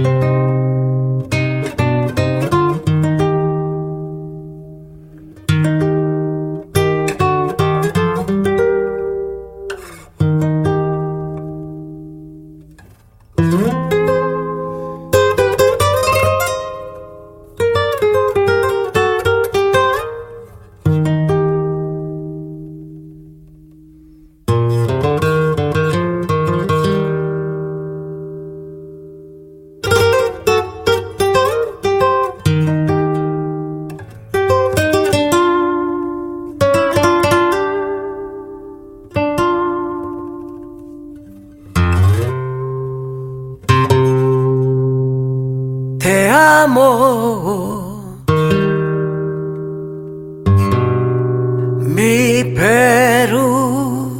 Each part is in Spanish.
Te amo, mi Perú,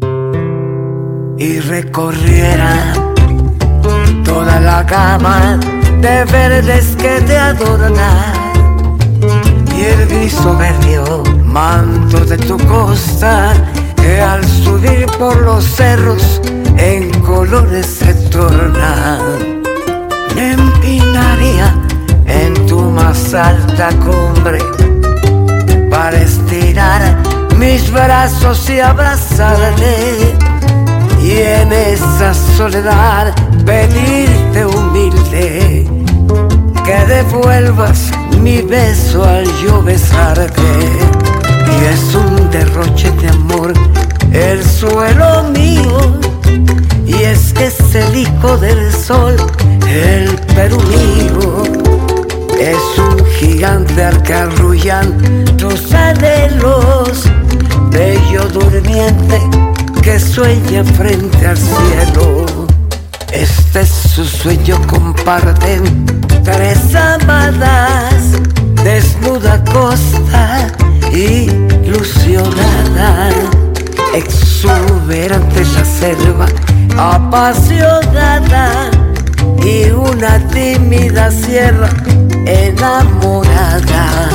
y recorriera toda la gama de verdes que te adornan y el gris soberbio manto de tu costa que al subir por los cerros en colores se torna. Me empinaría en tu más alta cumbre para estirar mis brazos y abrazarte, y en esa soledad pedirte humilde que devuelvas mi beso al yo besarte. Y es un derroche de amor el suelo mío, y es que es el hijo del sol, el Perú mío. Es un gigante arcarrullando tus anhelos, bello durmiente que sueña frente al cielo. Este es su sueño, comparten tres amadas, desnuda costa ilusionada, exuberante la selva apasionada y una tímida sierra enamorada.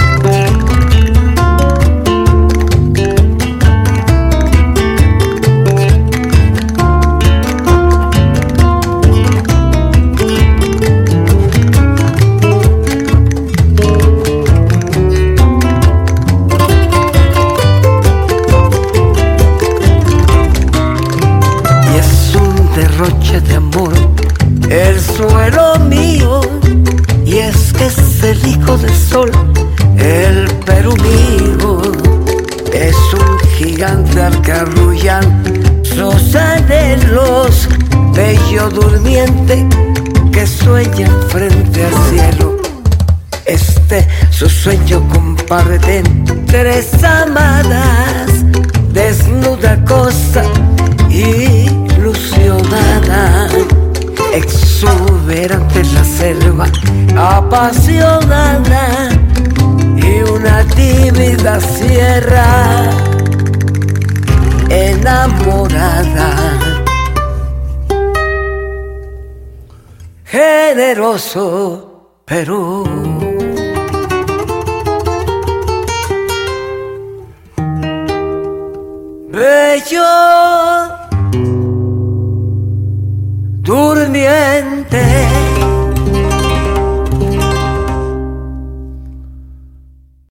Derroche de amor el suelo mío, y es que es el hijo del sol, el Perú mío. Es un gigante arcarrullando sus anhelos, bello durmiente que sueña frente al cielo. Este su sueño comparten tres amadas, desnuda cosa ilusionada, exuberante la selva apasionada y una tímida sierra enamorada. Generoso Perú. Bello durmiente